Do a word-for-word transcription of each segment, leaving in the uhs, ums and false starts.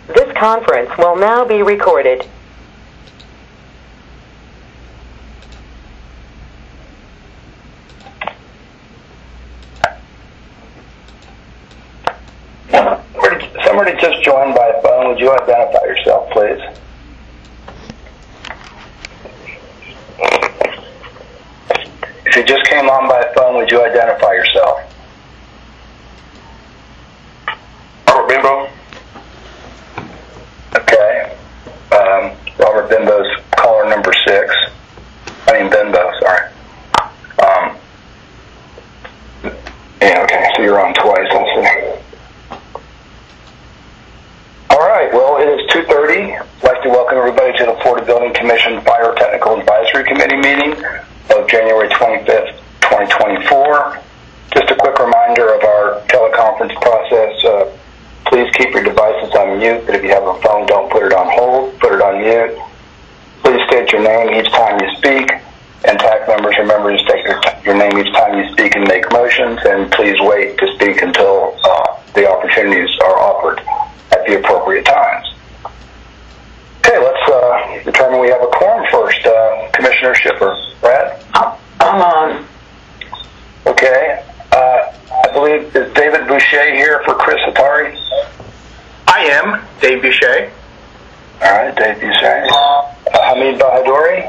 This conference will now be recorded. Somebody just joined by phone. Would you identify yourself, please? If you just came on by phone, would you identify yourself? Robert Bimbo. Okay. Um, Robert Bimbo's caller number six. I mean Bimbo, sorry. Um, yeah, okay, so you're on twice, I see. All right, well, it is two thirty. I'd like to welcome everybody to the Florida Building Commission Fire Technical Advisory Committee meeting of January twenty-fifth, twenty twenty-four. Just a quick reminder of our teleconference process. Uh, please keep your devices on mute, but if you have a phone, don't put it on hold, put it on mute. Please state your name each time you speak, and T A C members, remember to state your, your name each time you speak and make motions, and please wait to speak until uh, the opportunities are offered at the appropriate times. Okay, let's uh, determine we have a quorum first. Uh, Commissioner Schiffer. Brad? I'm on. Okay. Uh, I believe, is David Boucher here for Chris Hatari? I am Dave Boucher. All right, Dave Boucher. Uh, Hamid Bahadori?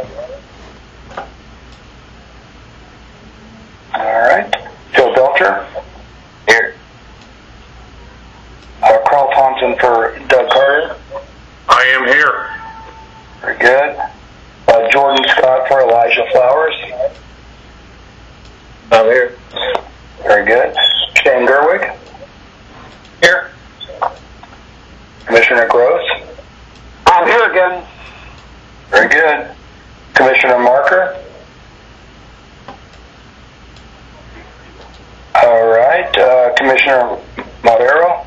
All right. Phil Belcher? Here. Uh, Carl Thompson for Doug Carter? I am here. Very good. Uh, Jordan Scott for Elijah Flowers? I'm here. Very good. Shane Gerwig? Here. Commissioner Gross? I'm here again. Very good. Commissioner Marker? All right. Uh, Commissioner Madero?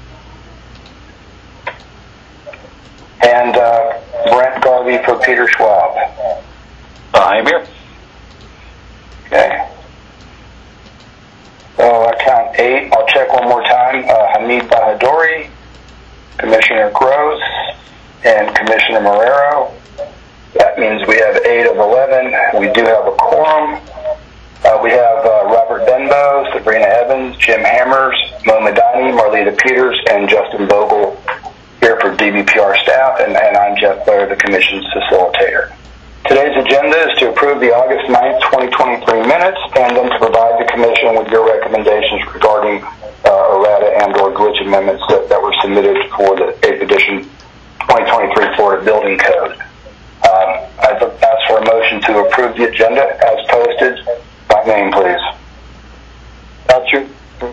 And uh, Brent Garvey for Peter Schwab. I'm here. Okay. So I count eight. I'll check one more time. Uh, Hamid Bahadori, Commissioner Gross, and Commissioner Marrero. That means we have eight of eleven. We do have a quorum. Uh, we have uh, Robert Benbow, Sabrina Evans, Jim Hammers, Mo Madani, Marlita Peters, and Justin Bogle here for D B P R staff, and, and I'm Jeff Blair, the Commission's facilitator. Today's agenda is to approve the August ninth, twenty twenty-three minutes, and then to provide the Commission with your recommendations regarding uh, errata and or glitch amendments that, that were submitted for the eighth edition twenty twenty-three Florida Building Code. Um, I've asked for a motion to approve the agenda as posted. By name, please. Belcher.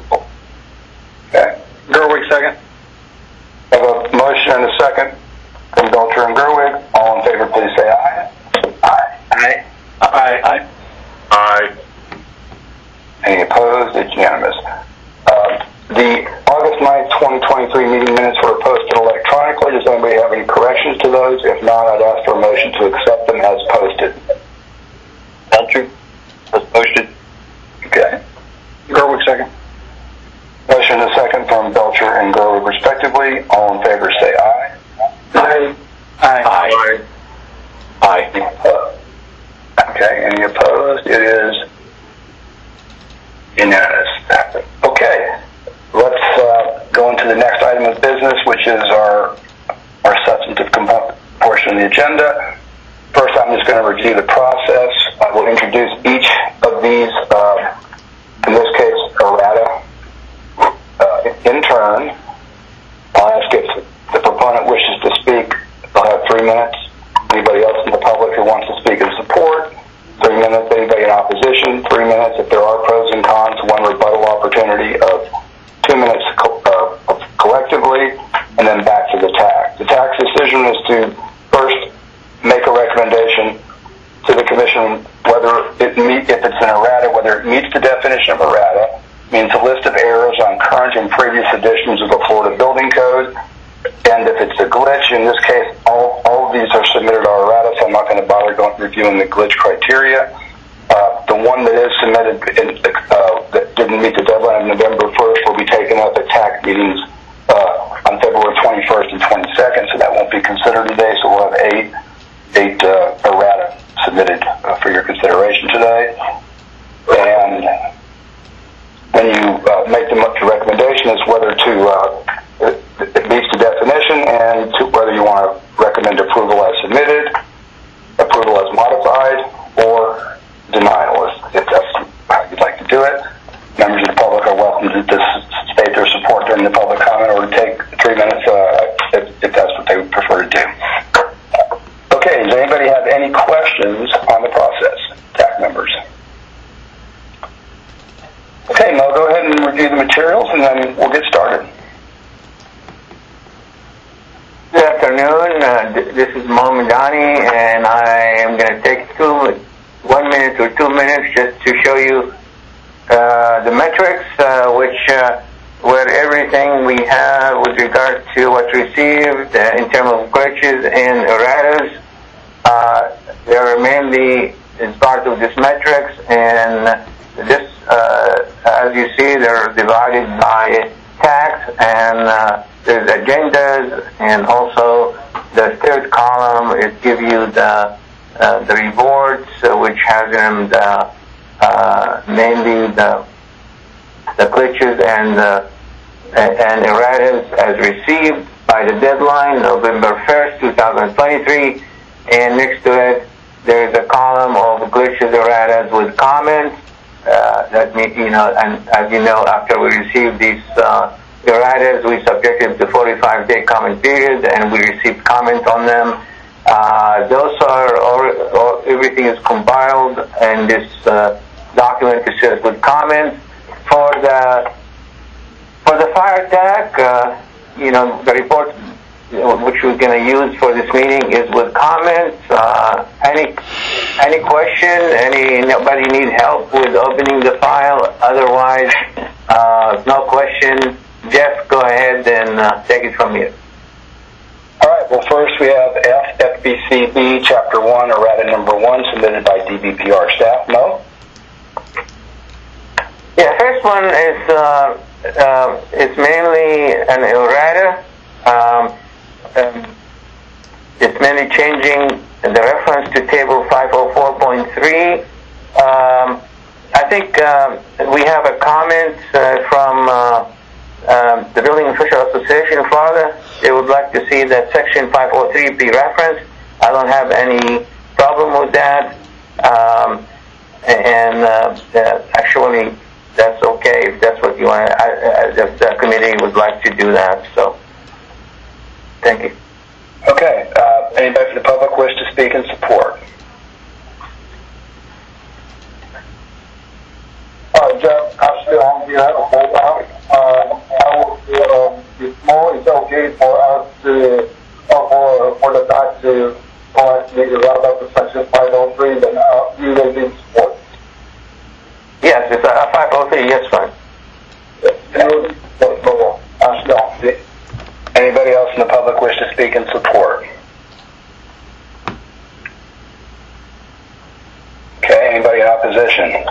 Okay. Gerwig, second. I have a motion and a second from Belcher and Gerwig. All in favor, please say aye. Aye. Aye. Aye. Aye. Aye. Any opposed? It's unanimous. Uh, the August ninth, twenty twenty-three meeting minutes were posted electronically. Does anybody have any corrections to those? If not, I'd ask for a motion to accept them as posted. Belcher. As posted. Okay. Gerwig, second. Motion and a second from Belcher and Gerwig, respectively. All in favor, say aye. Aye. Aye. Aye. Aye. Uh, okay. Any opposed? It is unanimous. Okay. Let's uh, go into the next item of business, which is our our substantive component portion of the agenda. First, I'm just going to review the process. I will introduce each of these, uh, in this case, errata, uh, in turn. I'll ask if the proponent wishes to speak. They'll have three minutes. Anybody else in the public who wants to speak in support, three minutes. Anybody in opposition, three minutes. If there are pros and cons, one rebuttal opportunity of two minutes co- uh, collectively, and then back to the tax. The tax decision is to first make a recommendation to the Commission whether it meet, if it's an errata, whether it meets the definition of errata, means a list of errors on current and previous editions of the Florida Building Code, and if it's a glitch, in this case, all, all of these are submitted are errata, so I'm not going to bother going reviewing the glitch criteria. Uh, the one that is submitted in, uh, that didn't meet the deadline of November first will be taken up at T A C meetings uh, on February twenty-first and twenty-second. twenty-second, so that won't be considered today. So we'll have eight, eight uh, errata submitted uh, for your consideration today. And when you uh, make the recommendation is whether to uh, it, it meets the definition and to whether you want to recommend approval as submitted, approval as modified, or denial, if that's how you'd like to do it. Members of the public are welcome to just state their support during the public comment or to take three minutes uh, if, if that's what they would prefer to do. Okay, does anybody have any questions on the process? T A C members. Okay, Mo, go ahead and review the materials and then we'll get started. Good afternoon. Uh, th- this is Mo Madani, and I am going to take two, one minute or two minutes just to show you uh, the metrics, uh, which uh, where everything we have with regard to what's received uh, in terms of glitches and erratas. Uh, they are mainly as part of this metrics, and this, uh, as you see, they're divided by tax, and uh, there's agendas, and also the third column is give you the uh, the rewards, uh, which has them the uh, mainly the the glitches and uh, and erratas as received by the deadline, November first, twenty twenty-three, and next to it there's a column of glitches, erratas with comments. Uh, that means, you know, and as you know, after we receive these uh, erratas, we subjected to forty-five day comment period, and we received comment on them. Uh, those are, or, or everything is compiled in this uh, document that says with comments. For the for the fire attack, uh, you know, the report which we're going to use for this meeting is with comments. Uh, any any question? Any nobody need help with opening the file? Otherwise, uh, no question. Jeff, go ahead and uh, take it from here. All right. Well, first we have F F B C B Chapter One, errata number one, submitted by D B P R staff. Mo. Yeah, first one is uh, uh, it's mainly an errata. Um, um, it's mainly changing the reference to table five oh four point three. Um, I think um, we have a comment uh, from uh, um, the Building Official Association of Florida. They would like to see that section five oh three be referenced. I don't have any problem with that. Um, and uh, uh, actually, that's okay if that's what you want. I, I, the, the committee would like to do that. So, thank you. Okay. Uh, anybody from the public wish to speak in support? Uh, Jeff, I'm still on here. I don't hold out. Uh, I would, uh, it's more, it's okay for us to, uh, for, for the doc to, for us to make it right up to section five oh three, then uh, you will be support. Yes, it's uh, five oh three, yes, fine. No, no, no, I'm still on here. Anybody else in the public wish to speak in support? Okay, anybody in opposition?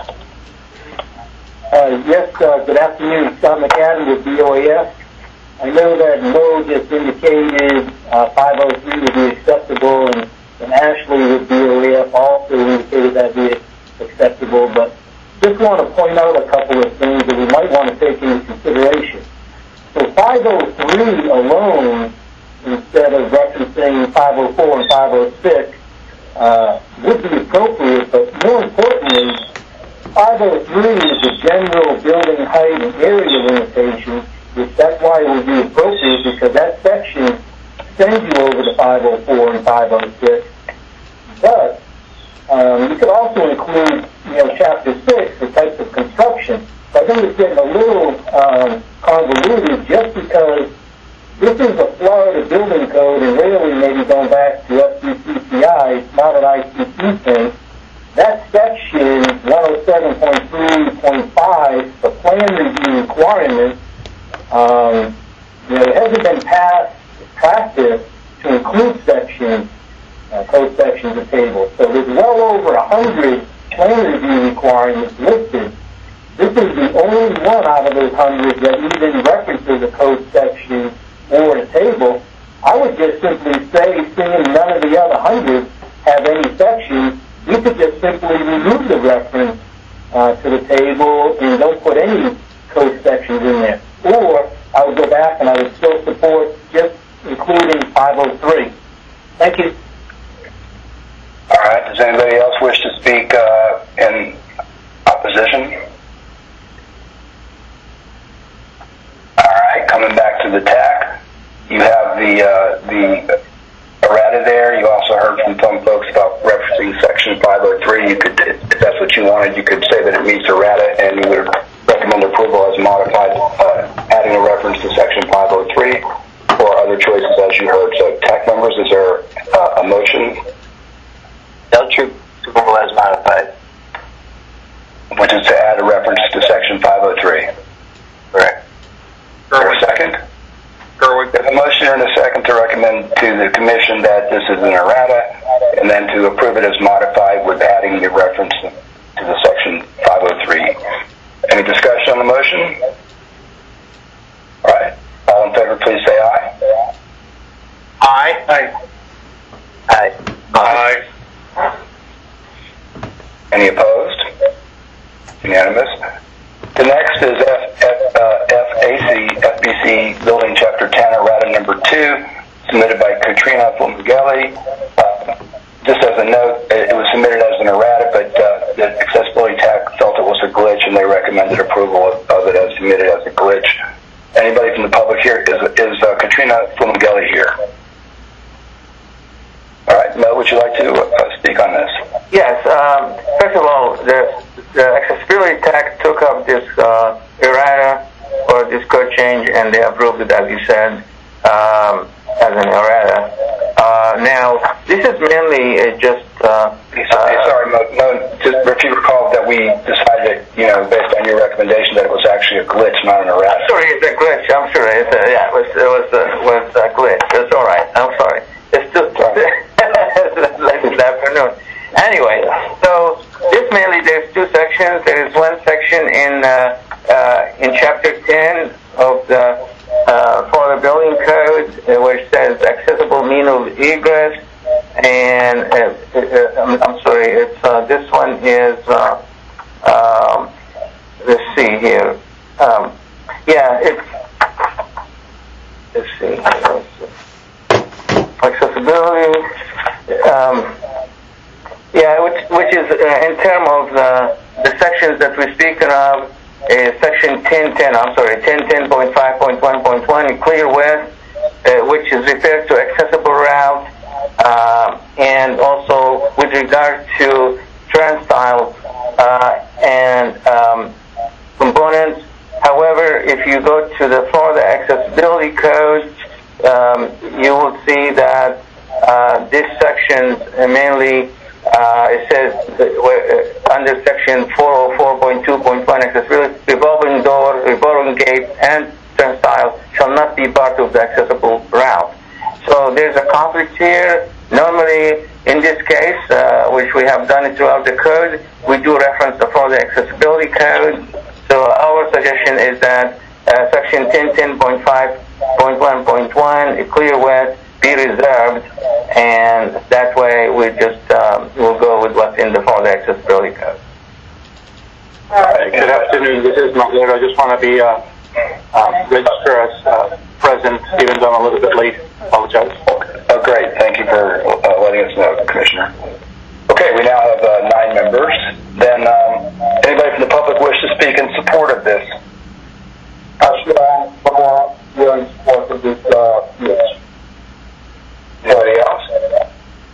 Uh, yes, uh, good afternoon. Scott McAdam with B O A F. I know that Mo just indicated uh, five oh three would be acceptable, and, and Ashley with B O A F also indicated that would be acceptable, but just want to point out a couple of things that we might want to take into consideration. So five oh three alone, instead of referencing five oh four and five oh six, uh, would be appropriate, but more importantly, five oh three is the general building height and area limitation, which that's why it would be appropriate, because that section sends you over to five oh four and five oh six. But um, you could also include, you know, chapter six, the types of construction. I think it's getting a little um, convoluted just because this is a Florida building code, and really maybe going back to F D C C I, it's not an I C T thing. That section, one oh seven point three point five, the plan review requirement, um, you know, it hasn't been past practice to include sections, uh, code sections of tables. So there's well over a hundred plan review requirements listed. This is the only one out of those hundred that even references a code section or a table. I would just simply say, seeing none of the other hundreds have any sections, you could just simply remove the reference uh, to the table and don't put any code sections in there. Or I would go back and I would still support just including five oh three. Thank you. All right. Does anybody else wish to speak uh, in opposition? All right. Coming back to the T A C, you have the uh, the errata there. You also heard from some folks about referencing Section five oh three. You could, if that's what you wanted, you could say that it meets errata, and you would recommend approval as modified, uh, adding a reference to Section five oh three, or other choices as you heard. So, T A C members, is there uh, a motion? Belcher, approval as modified. Which is to add a reference to Section five oh three. Correct. Is there a second? Gerwig. There's a motion and a second to recommend to the Commission that this is an errata, and then to approve it as modified with adding the reference to the Section five oh three. Any discussion on the motion? All right. All in favor, please say aye. Aye. Aye. Aye. Aye. Any opposed? Unanimous. The next is F, F, uh, F A C, F B C Building Chapter ten, errata number two, submitted by Katrina Fulmigeli. Uh, just as a note, it was submitted as an errata, but uh, the accessibility T A C felt it was a glitch, and they recommended approval of, of it as submitted as a glitch. Anybody from the public here? Is, is uh, Katrina Fulmigeli here? All right, Mo, would you like to uh, speak on this? Yes. Um, first of all, the, the accessibility T A C took up this uh, errata or this code change, and they approved it, as you said, um, as an errata. Uh, now, this is mainly uh, just... Uh, Hey, sorry, Mo, Mo, just if you recall that we decided, you know, based on your recommendation, that it was actually a glitch, not an errata. Sorry, it's a glitch. I'm sure. It's a, yeah, it was, it was, uh, was a glitch. It's all right. I'm sorry. It's still... late in the afternoon. Anyway, so this mainly, there's two sections. There is one section in uh, uh, in Chapter ten of the uh, Florida Building Code, uh, which says accessible means of egress, and uh, uh, I'm, I'm sorry, it's uh, this one is uh, um, let's see here. Um, yeah, it's let's see. Accessibility. Um, yeah, which which is uh, in terms of the the sections that we're speaking of, uh, section ten ten. I'm sorry, ten ten point five point one point one, clear width, uh, which is referred to accessible route, uh, and also with regard to turnstiles uh, and um, components. However, if you go to the Florida Accessibility Code, um, you will see that uh, this section uh, mainly uh, it says uh, under section four oh four point two point one, accessibility, revolving door, revolving gate, and turnstile shall not be part of the accessible route. So there's a conflict here. Normally, in this case, uh, which we have done it throughout the code, we do reference the Florida Accessibility Code. So our suggestion is that uh, section ten ten point five point one point one, a clear width, be reserved, and that way we just um, will go with what's in the Florida Accessibility Code. Good afternoon. This is Mahmoud. I just want to be uh, uh, register as uh, present, even though I'm a little bit late. Apologize. Oh, great. Thank you for uh, letting us know, Commissioner. Okay, we now have uh, nine members. Then, um, anybody from the public wish to speak in support of this? Actually, I'm for you're in support of this uh, yes. Anybody else?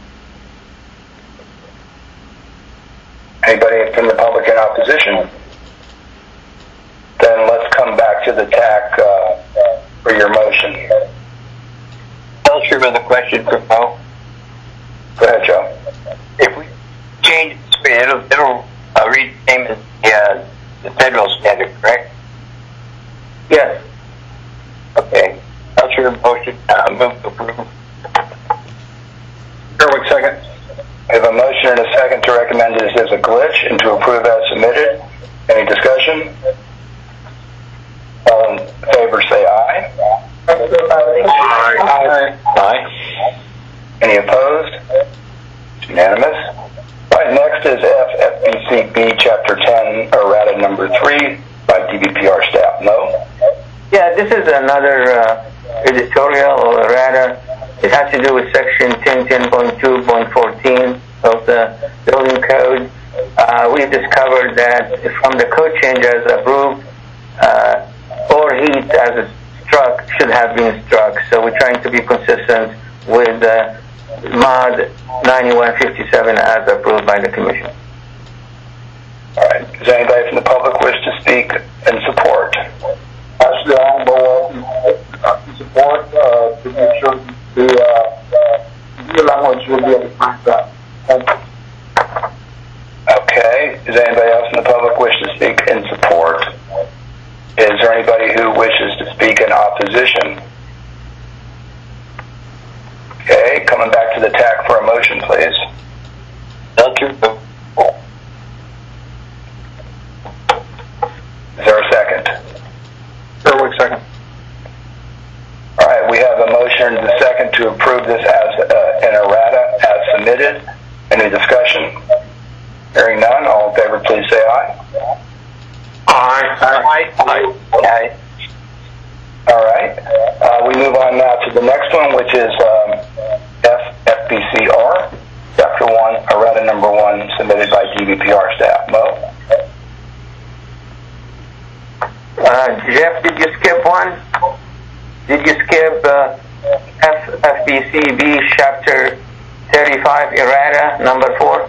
Anybody from the public in opposition? Then let's come back to the T A C uh, for your motion. Belcher with a question for Mo. Go ahead, Joe. If we change it, it'll, it'll uh, read the same as the, uh, the federal standard, correct? Yes. Okay. Belcher motion, uh, move to approve. Gerwig, second. We have a motion and a second to recommend this as a glitch and to approve as submitted. Any discussion? All in favor say aye. Aye. Aye. Aye. Any opposed? It's unanimous. All right, next is F F B C B Chapter ten, errata number three by D B P R staff. Mo? Yeah, this is another uh, editorial or errata. It has to do with Section ten ten point two point fourteen of the Building Code. Uh, we discovered that from the code change as approved, uh, or heat as struck should have been struck. So we're trying to be consistent with uh, mod ninety-one fifty-seven as approved by the Commission. All right. Does anybody from the public wish to speak in support? Actually, I'm uh, support uh, to make sure the uh, new language will be able to find that. Thank you. Okay. Does anybody else in the public wish to speak in support? Is there anybody who wishes to speak in opposition? Okay. Coming back to the T A C for a motion, please. Belcher. Is there a second? Gerwig, second. All right, we have a motion and a second to approve this as uh, an errata as submitted. Any discussion? Hearing none, all in favor, please say aye. Aye. Aye. Aye. Aye. All right, uh, we move on now to the next one, which is um, F F B C R, Chapter one, errata number one, submitted by D B P R staff. Mo? Uh, Jeff, did you skip one? Did you skip uh, F F B C B Chapter thirty-five errata number four?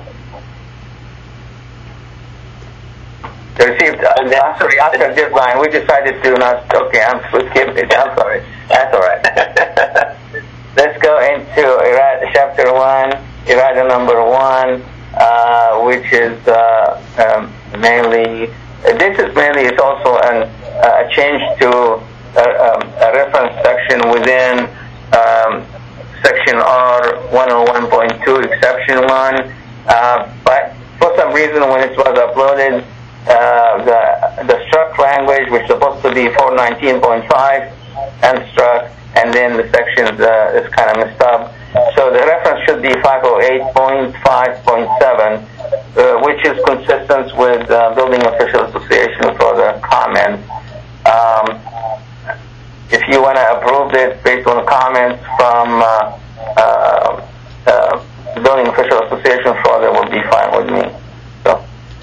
The received uh, sorry, after deadline, we decided to not. Okay, I'm we skipped it. I'm sorry. That's all right. Let's go into errata, Chapter one, errata number one, uh, which is uh, um, mainly. This is mainly it's also an, uh, a change to a, um, a reference section within um, Section R one oh one point two, Exception one. Uh, but for some reason, when it was uploaded, uh, the the struck language was supposed to be four nineteen point five and struck, and then the sections uh, is kind of messed up. So the reference should be five oh eight point five point seven. Uh, which is consistent with uh, Building Official Association for the comments. Um, if you want to approve this based on comments from uh, uh, uh, the Building Official Association for that would be fine with me. So.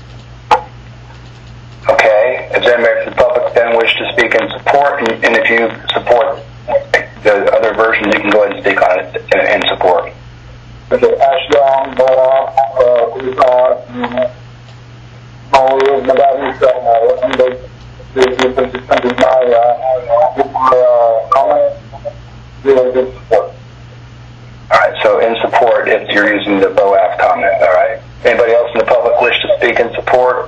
Okay. Is there anybody from the public then wish to speak in support? And, and if you support the other version, you can go ahead and speak on it in, in support. Okay, Ashdown, Moa, uh, Uthar, Maul, Madani, uh, recommendation to consistent with my, uh, with my, uh, comment. Really good support. All right, so in support if you're using the B O A F comment, all right? Anybody else in the public wish to speak in support?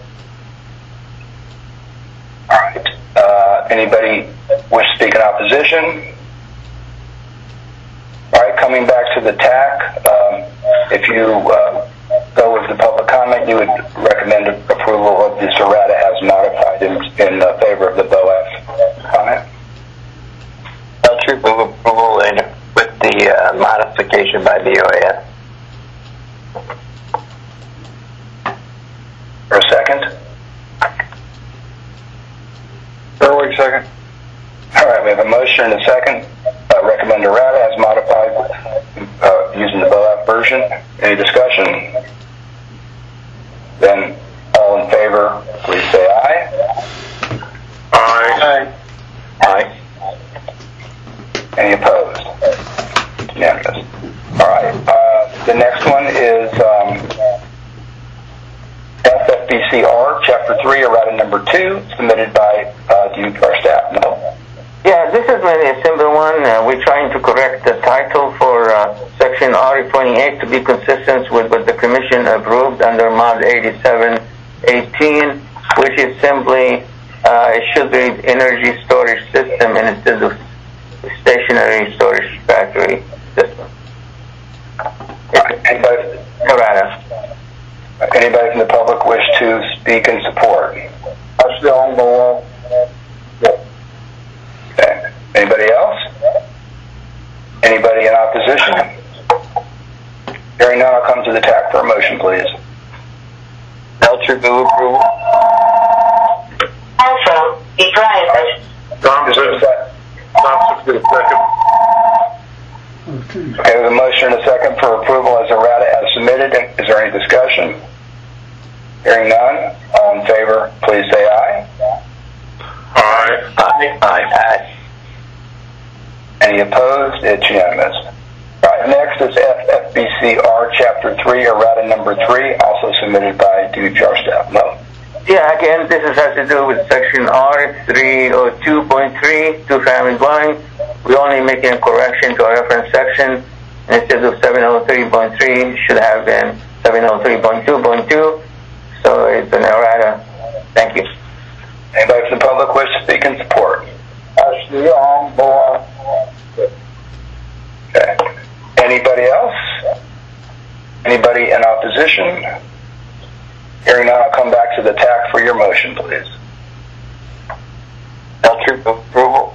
All right. Uh, anybody wish to speak in opposition? All right, coming back to the T A C, um, if you uh, go with the public comment, you would recommend approval of this errata as modified in, in uh, favor of the B O F comment. Belcher, move approval and with the uh, modification by B O A F. For a second? Gerwig, second. All right, we have a motion and a second. Uh, recommend errata as modified uh, using the B O F version. Any discussion? Then all in favor, please say aye. Aye. Aye. Any opposed? Unanimous. All right. Uh, the next one is um, F F B C R, Chapter three, errata number two, submitted by uh, D B P R staff. No. Yeah, this is really a simple one. Uh, we're trying to correct the title for uh, Section R twenty-eight to be consistent with what the Commission approved under Mod eighty-seven eighteen, which is simply, uh, it should read Energy Storage System instead of Stationary Storage Factory System. Anybody, Errata. anybody from the public wish to speak in support? Ashdown, Moa, yeah. Okay. Anybody else? Anybody Anybody in opposition? Hearing none, I'll come to the T A C for a motion, please. Belcher, move approval. Also, be private. Thompson, Thompson for the second. Okay, with a motion and a second for approval as errata as submitted. Is there any discussion? Hearing none, all in favor, please say aye. Aye. Aye. Aye. Any opposed? It's unanimous. All right, next is F F B C R Chapter three, errata number three, also submitted by D B P R staff. No. Yeah, again, this is has to do with section R three oh two point three, two-family dwelling. We're only making a correction to our reference section. Instead of seven oh three point three, should have been seven oh three point two point two. So it's an errata. Thank you. Anybody from the public wish to speak in support? Ashley on board. Okay. Anybody else? Anybody in opposition? Hearing none, I'll come back to the T A C for your motion, please. Belcher, move approval.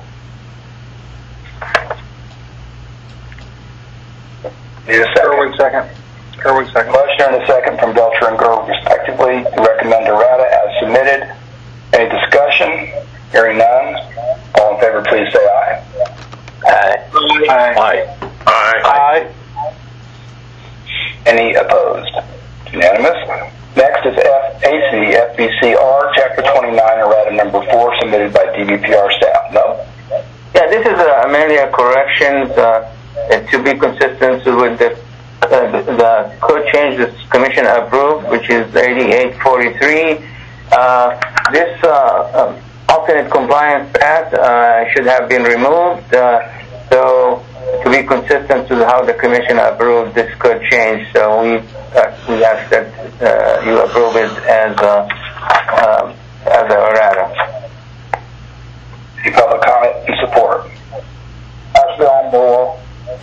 Need a second? Irwin, second. Irwin, second. Motion and a second from Belcher and Grove, respectively, to recommend errata as submitted. Any discussion? Hearing none, all in favor, please say aye. Aye. Aye. Aye. Aye. Any opposed? Unanimous. Next is F A C F B C R Chapter twenty-nine, errata number four, submitted by D B P R staff. No. Yeah, this is uh, mainly a correction uh, to be consistent with the, uh, the, the code change this commission approved, which is eighty-eight forty-three. Uh, this uh, um, alternate compliance path uh, should have been removed. Uh, so to be consistent to how the commission approved this code change, so we uh, we ask that uh, you approve it as a um, as a errata. Any public comment in support? Ashley on board.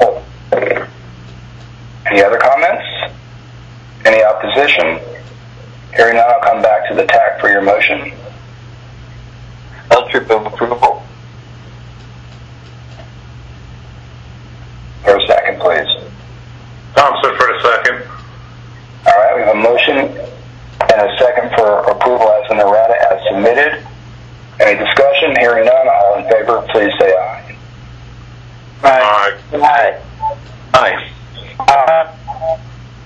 Any other comments? Any opposition? Hearing none, I'll come back to the T A C for your motion. Belcher, move approval. For a second, please. Thompson for the second. All right, we have a motion and a second for approval as an errata as submitted. Any discussion? Hearing none, all in favor, please say aye. Aye. Aye. Aye. Aye.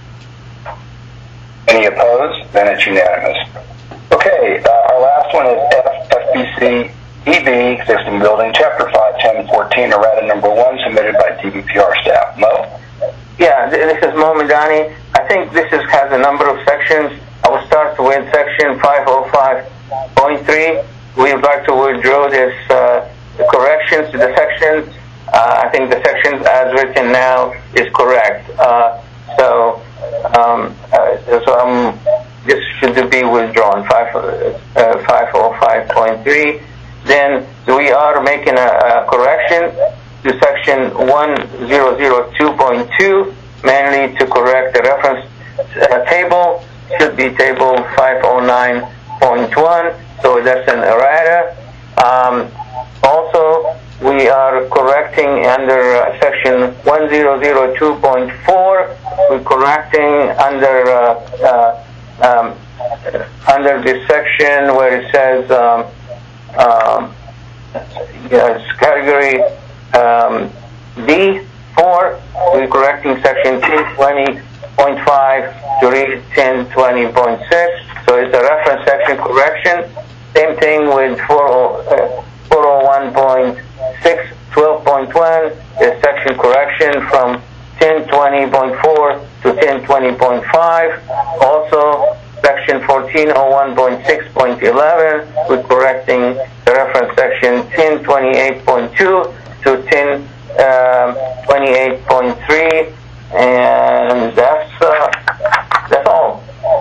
Any opposed? Then it's unanimous. Okay, uh, our last one is F F B C E B, existing building, Chapter five, ten fourteen, errata number one, submitted by D B P R staff. Mo? Yeah, this is Mo Madani. I think this is, has a number of sections. I will start with section five oh five point three. We would like to withdraw this uh, corrections to the sections. Uh, I think the sections as written now is correct. Uh, so, um, uh, so um, this should be withdrawn, five oh five point three. Then we are making a, a correction to section one thousand two point two, mainly to correct the reference uh, table. Should be table five oh nine point one, so that's an errata. Um, also, we are correcting under uh, section one thousand two point four. We're correcting under uh, uh, um, under this section where it says um, um, yes, category um, D four. We're correcting section ten twenty point five to read ten twenty point six. So it's a reference section correction. Same thing with four oh one point six, twelve point one, is section correction from ten twenty point four to ten twenty point five. Also, section fourteen oh one point six point eleven, we're correcting the reference section ten twenty-eight point two to ten twenty-eight point three, and that's uh, that's all.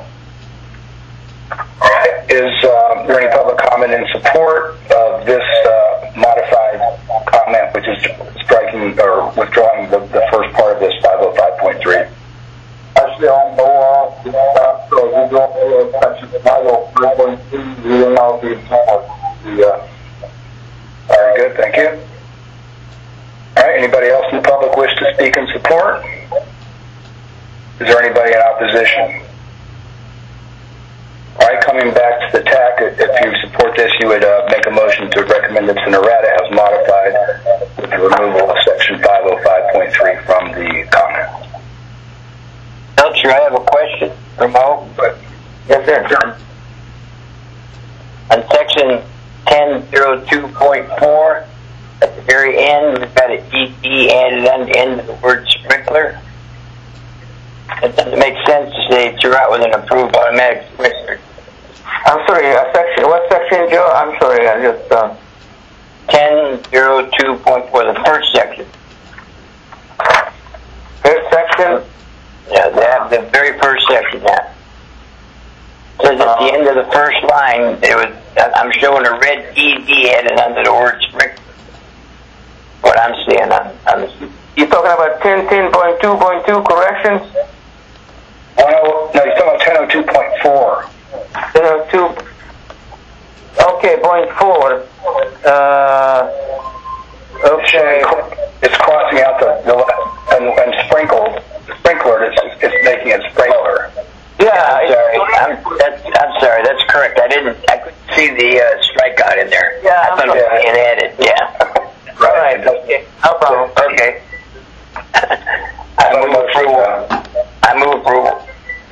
All right. Is uh, there any public comment in support of this uh, modified comment, which is striking or withdrawing the, the first part of this five oh five point three? Actually, on board, so we don't have section five oh five point three, we will now be the, uh, Very good, thank you. All right, anybody else in the public wish to speak seeking support? Is there anybody in opposition? All right, coming back to the T A C, if you support this, you would uh, make a motion to recommend it to NORADA as modified with the removal of Section five oh five point three from the comment. Belcher, I have a question for Mo. Yes, sir. On Section ten oh two point four, at the very end, we've got an E D added on the end of the word sprinkler. It doesn't make sense to say throughout with an approved automatic sprinkler. I'm sorry, uh, section, what section, Joe? I'm sorry, I just, uh... ten oh two point four, the first section. First section? Yeah, they have the very first section now. It says at the end of the first line, there was, I'm showing a red E D added under the word sprinkler. What I'm seeing on, on the... You're talking about ten ten point two point two corrections? Oh, no, you're talking about ten oh two point four. ten oh two... Okay, point four. Uh... Okay. It's crossing out the, the and, and sprinkled, sprinkled, it's, it's making it sprinkler. Yeah, I'm sorry. I'm, that's, I'm sorry. That's correct. I didn't. I couldn't see the uh, strikeout in there. Yeah, I thought it was being added. Yeah. Right. Okay. No problem. Okay. I move approval. I move approval.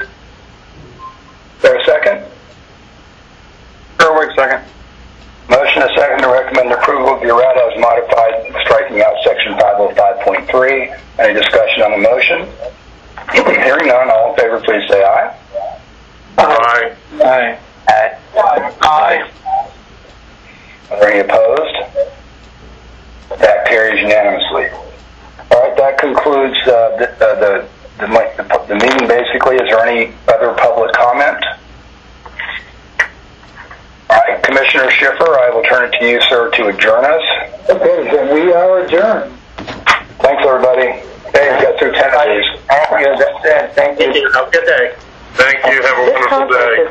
Is there a second? Gerwig, second. Motion a second to recommend approval of the errata as modified, striking out Section five oh five point three. Any discussion on the motion? Hearing none, all in favor, please say aye. Aye. Aye. Aye. Aye. Are there any opposed? That carries unanimously. All right, that concludes uh, the, uh, the, the, the, the meeting, basically. Is there any other public comment? All right, Commissioner Schiffer, I will turn it to you, sir, to adjourn us. Okay, then we are adjourned. Thanks, everybody. Hey, you got through ten of these. Thank you, that's it. Thank you. Have a good day. Thank you. Have a wonderful day.